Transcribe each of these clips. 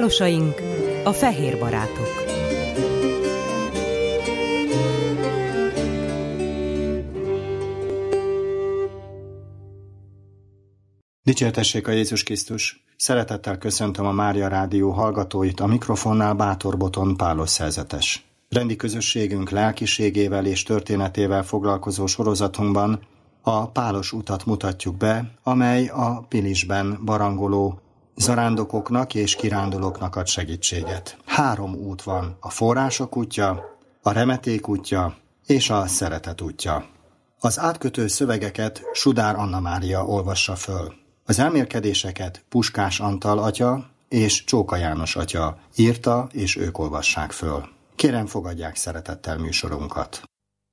Pálosaink, a fehér barátok. Dicsértessék a Jézus Krisztus! Szeretettel köszöntöm a Mária Rádió hallgatóit, a mikrofonnál Bátor Boton Pálos szerzetes. Rendi közösségünk lelkiségével és történetével foglalkozó sorozatunkban a Pálos utat mutatjuk be, amely a Pilisben barangoló zarándokoknak és kirándulóknak ad segítséget. 3 út van: a források útja, a remeték útja és a szeretet útja. Az átkötő szövegeket Sudár Anna Mária olvassa föl. Az elmélkedéseket Puskás Antal atya és Csóka János atya írta, és ők olvassák föl. Kérem, fogadják szeretettel műsorunkat.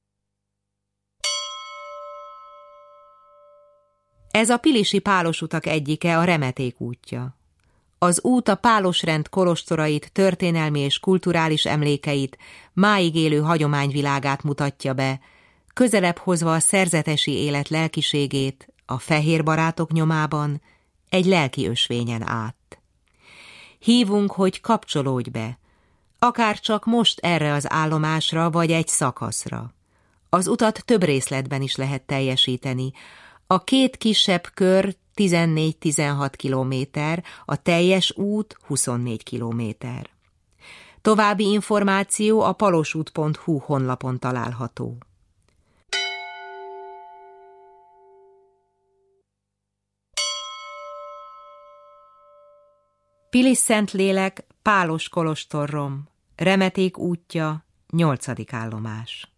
Ez a pilisi pálosutak egyike, a remeték útja. Az út a pálosrend kolostorait, történelmi és kulturális emlékeit, máig élő hagyományvilágát mutatja be, közelebb hozva a szerzetesi élet lelkiségét, a fehér barátok nyomában, egy lelki ösvényen át. Hívunk, hogy kapcsolódj be, akár csak most erre az állomásra vagy egy szakaszra. Az utat több részletben is lehet teljesíteni. A 2 kisebb kör 14-16 kilométer, a teljes út 24 kilométer. További információ a palosút.hu honlapon található. Pilis-Szentlélek, Pálos kolostorrom, remeték útja, 8. állomás.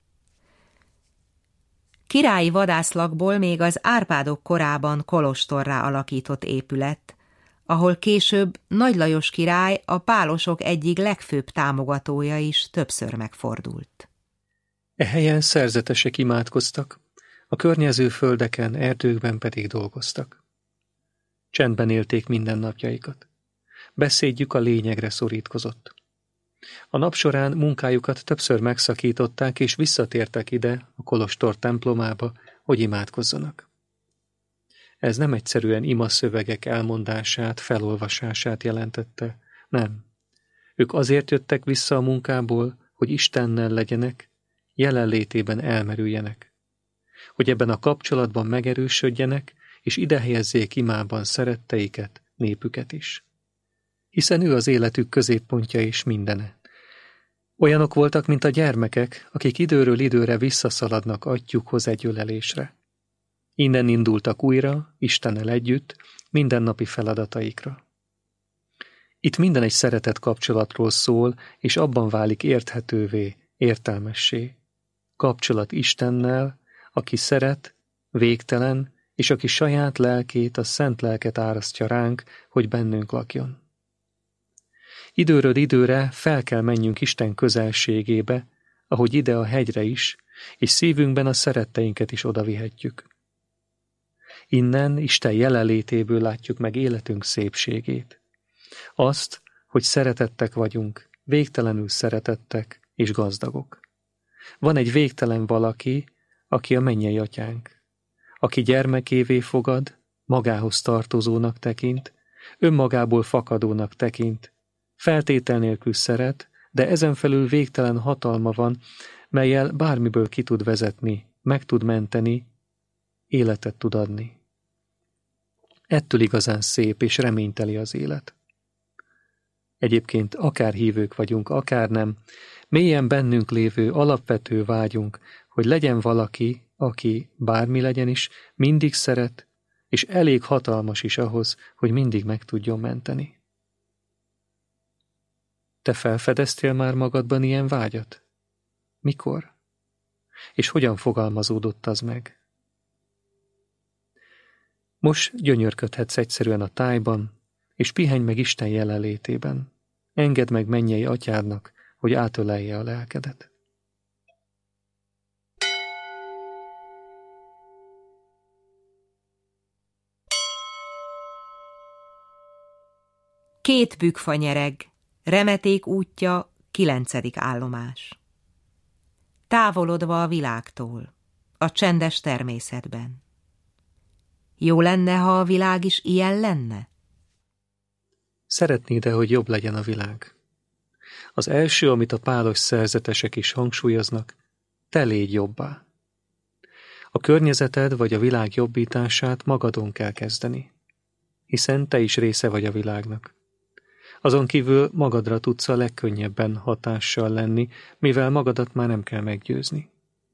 Királyi vadászlakból még az Árpádok korában kolostorrá alakított épület, ahol később Nagy Lajos király, a pálosok egyik legfőbb támogatója is többször megfordult. E helyen szerzetesek imádkoztak, a környező földeken, erdőkben pedig dolgoztak. Csendben élték mindennapjaikat. Beszédjük a lényegre szorítkozott. A nap során munkájukat többször megszakították, és visszatértek ide, a kolostor templomába, hogy imádkozzanak. Ez nem egyszerűen imaszövegek elmondását, felolvasását jelentette, nem. Ők azért jöttek vissza a munkából, hogy Istennel legyenek, jelenlétében elmerüljenek. Hogy ebben a kapcsolatban megerősödjenek, és ide helyezzék imában szeretteiket, népüket is. Hiszen ő az életük középpontja és mindene. Olyanok voltak, mint a gyermekek, akik időről időre visszaszaladnak atyjukhoz egy ölelésre. Innen indultak újra, Istennel együtt, mindennapi feladataikra. Itt minden egy szeretet kapcsolatról szól, és abban válik érthetővé, értelmessé. Kapcsolat Istennel, aki szeret, végtelen, és aki saját lelkét, a szent lelket árasztja ránk, hogy bennünk lakjon. Időről időre fel kell menjünk Isten közelségébe, ahogy ide a hegyre is, és szívünkben a szeretteinket is odavihetjük. Innen Isten jelenlétéből látjuk meg életünk szépségét. Azt, hogy szeretettek vagyunk, végtelenül szeretettek és gazdagok. Van egy végtelen valaki, aki a mennyei atyánk, aki gyermekévé fogad, magához tartozónak tekint, önmagából fakadónak tekint, feltétel nélkül szeret, de ezen felül végtelen hatalma van, mellyel bármiből ki tud vezetni, meg tud menteni, életet tud adni. Ettől igazán szép és reményteli az élet. Egyébként akár hívők vagyunk, akár nem, mélyen bennünk lévő alapvető vágyunk, hogy legyen valaki, aki bármi legyen is, mindig szeret, és elég hatalmas is ahhoz, hogy mindig meg tudjon menteni. Te felfedeztél már magadban ilyen vágyat? Mikor? És hogyan fogalmazódott az meg? Most gyönyörködhetsz egyszerűen a tájban, és pihenj meg Isten jelenlétében. Engedd meg mennyei atyádnak, hogy átölelje a lelkedet. Két bükkfanyereg, remeték útja, 9. állomás. Távolodva a világtól, a csendes természetben. Jó lenne, ha a világ is ilyen lenne? Szeretnéd-e, hogy jobb legyen a világ? Az első, amit a pálos szerzetesek is hangsúlyoznak, te légy jobbá. A környezeted vagy a világ jobbítását magadon kell kezdeni, hiszen te is része vagy a világnak. Azon kívül magadra tudsz a legkönnyebben hatással lenni, mivel magadat már nem kell meggyőzni.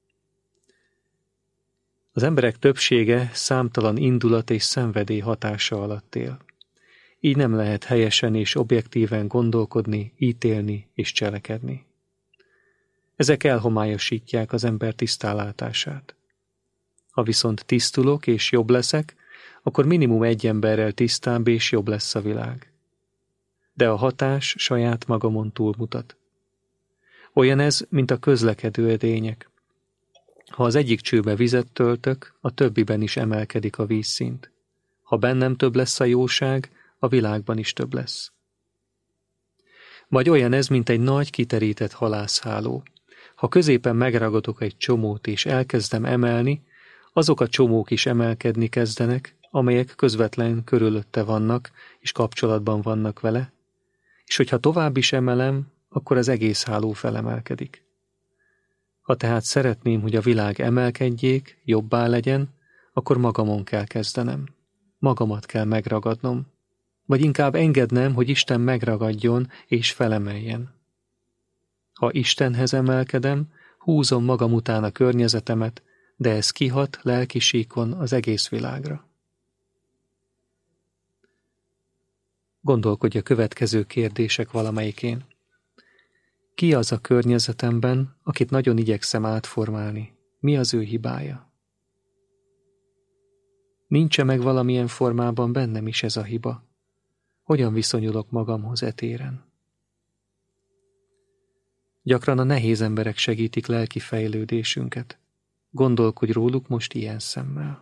Az emberek többsége számtalan indulat és szenvedély hatása alatt él. Így nem lehet helyesen és objektíven gondolkodni, ítélni és cselekedni. Ezek elhomályosítják az ember tisztánlátását. Ha viszont tisztulok és jobb leszek, akkor minimum egy emberrel tisztább és jobb lesz a világ. De a hatás saját magamon túlmutat. Olyan ez, mint a közlekedő edények. Ha az egyik csőbe vizet töltök, a többiben is emelkedik a vízszint. Ha bennem több lesz a jóság, a világban is több lesz. Vagy olyan ez, mint egy nagy kiterített halászháló. Ha középen megragadok egy csomót és elkezdem emelni, azok a csomók is emelkedni kezdenek, amelyek közvetlen körülötte vannak és kapcsolatban vannak vele, és hogyha tovább is emelem, akkor az egész háló felemelkedik. Ha tehát szeretném, hogy a világ emelkedjék, jobbá legyen, akkor magamon kell kezdenem. Magamat kell megragadnom, vagy inkább engednem, hogy Isten megragadjon és felemeljen. Ha Istenhez emelkedem, húzom magam után a környezetemet, de ez kihat lelki síkon az egész világra. Gondolkodj a következő kérdések valamelyikén. Ki az a környezetemben, akit nagyon igyekszem átformálni? Mi az ő hibája? Nincs-e meg valamilyen formában bennem is ez a hiba? Hogyan viszonyulok magamhoz e téren? Gyakran a nehéz emberek segítik lelki fejlődésünket. Gondolkodj róluk most ilyen szemmel.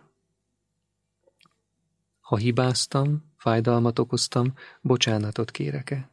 Ha hibáztam, fájdalmat okoztam, bocsánatot kérek-e?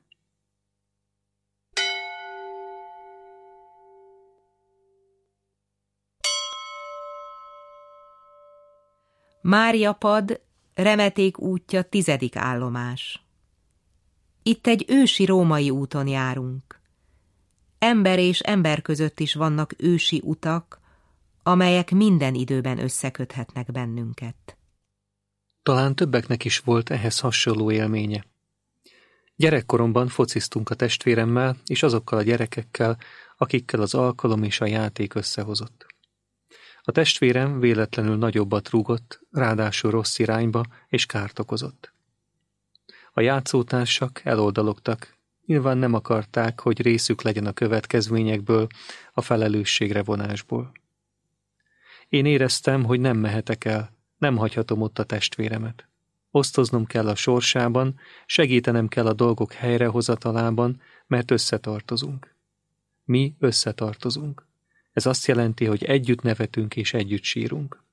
Mária pad, Remeték útja 10. állomás. Itt egy ősi római úton járunk. Ember és ember között is vannak ősi utak, amelyek minden időben összeköthetnek bennünket. Talán többeknek is volt ehhez hasonló élménye. Gyerekkoromban fociztunk a testvéremmel és azokkal a gyerekekkel, akikkel az alkalom és a játék összehozott. A testvérem véletlenül nagyobbat rúgott, ráadásul rossz irányba, és kárt okozott. A játszótársak eloldalogtak, nyilván nem akarták, hogy részük legyen a következményekből, a felelősségre vonásból. Én éreztem, hogy nem mehetek el, nem hagyhatom ott a testvéremet. Osztoznom kell a sorsában, segítenem kell a dolgok helyrehozatalában, mert összetartozunk. Mi összetartozunk. Ez azt jelenti, hogy együtt nevetünk és együtt sírunk.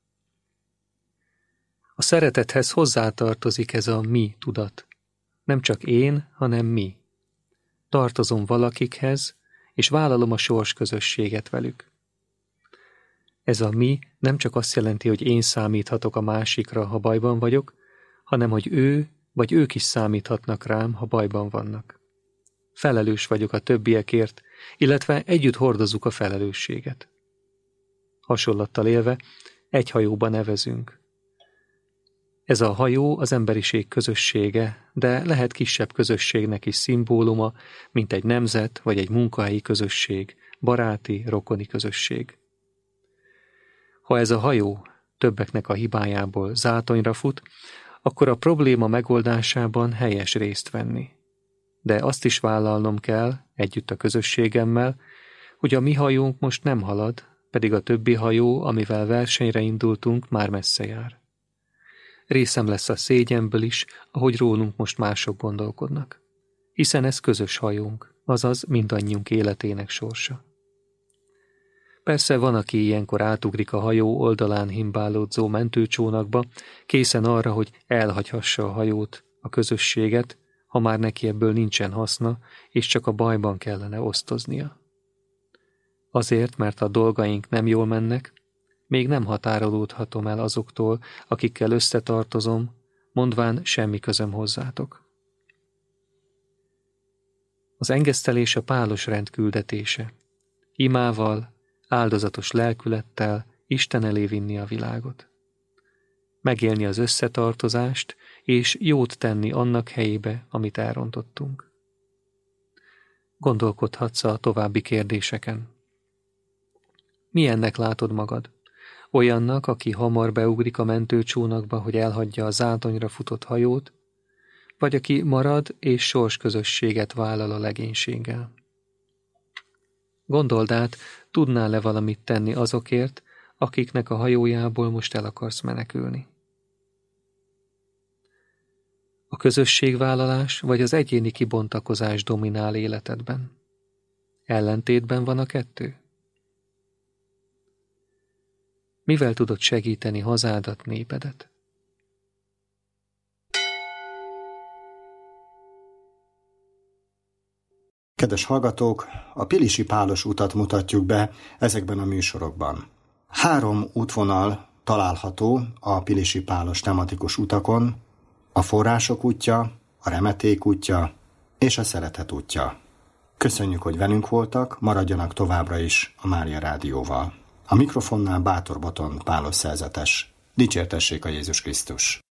A szeretethez hozzátartozik ez a mi tudat. Nem csak én, hanem mi. Tartozom valakikhez, és vállalom a sorsközösséget velük. Ez a mi nem csak azt jelenti, hogy én számíthatok a másikra, ha bajban vagyok, hanem hogy ő vagy ők is számíthatnak rám, ha bajban vannak. Felelős vagyok a többiekért, illetve együtt hordozzuk a felelősséget. Hasonlattal élve, egy hajóban evezünk. Ez a hajó az emberiség közössége, de lehet kisebb közösségnek is szimbóluma, mint egy nemzet vagy egy munkahelyi közösség, baráti, rokoni közösség. Ha ez a hajó többeknek a hibájából zátonyra fut, akkor a probléma megoldásában helyes részt venni. De azt is vállalnom kell, együtt a közösségemmel, hogy a mi hajónk most nem halad, pedig a többi hajó, amivel versenyre indultunk, már messze jár. Részem lesz a szégyenből is, ahogy rólunk most mások gondolkodnak. Hiszen ez közös hajónk, azaz mindannyiunk életének sorsa. Persze van, aki ilyenkor átugrik a hajó oldalán himbálódzó mentőcsónakba, készen arra, hogy elhagyhassa a hajót, a közösséget, ha már neki ebből nincsen haszna, és csak a bajban kellene osztoznia. Azért, mert a dolgaink nem jól mennek, még nem határolódhatom el azoktól, akikkel összetartozom, mondván semmi közöm hozzátok. Az engesztelés a pálos rend küldetése. Imával, áldozatos lelkülettel Isten elé vinni a világot. Megélni az összetartozást, és jót tenni annak helyébe, amit elrontottunk. Gondolkodhatsz a további kérdéseken. Milyennek látod magad? Olyannak, aki hamar beugrik a mentőcsónakba, hogy elhagyja a zátonyra futott hajót, vagy aki marad és sorsközösséget vállal a legénységgel? Gondold át, tudnál-e valamit tenni azokért, akiknek a hajójából most el akarsz menekülni? A közösségvállalás vagy az egyéni kibontakozás dominál életedben? Ellentétben van a kettő? Mivel tudod segíteni hazádat, népedet? Kedves hallgatók, a pilisi pálos utat mutatjuk be ezekben a műsorokban. 3 útvonal található a pilisi pálos tematikus utakon: a források útja, a remeték útja és a szeretet útja. Köszönjük, hogy velünk voltak, maradjanak továbbra is a Mária Rádióval. A mikrofonnál Bátor Botond Pálos szerzetes. Dicsértessék a Jézus Krisztus!